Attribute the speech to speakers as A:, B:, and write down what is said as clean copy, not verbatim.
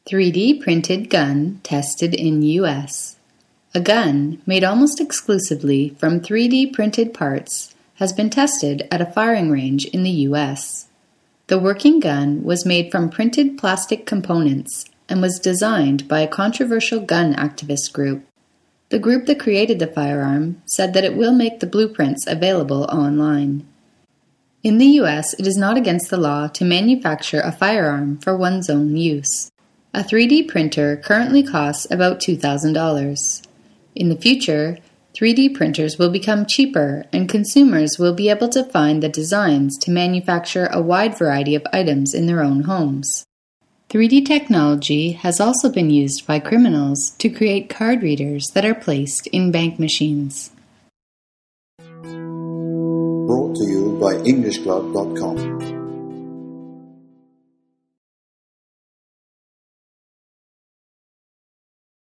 A: 3D printed gun tested in U.S. A gun made almost exclusively from 3D printed parts has been tested at a firing range in the U.S. The working gun was made from printed plastic components and was designed by a controversial gun activist group. The group that created the firearm said that it will make the blueprints available online. In the U.S., it is not against the law to manufacture a firearm for one's own use. A 3D printer currently costs about $2,000. In the future, 3D printers will become cheaper and consumers will be able to find the designs to manufacture a wide variety of items in their own homes. 3D technology has also been used by criminals to create card readers that are placed in bank machines.
B: Brought to you by EnglishClub.com.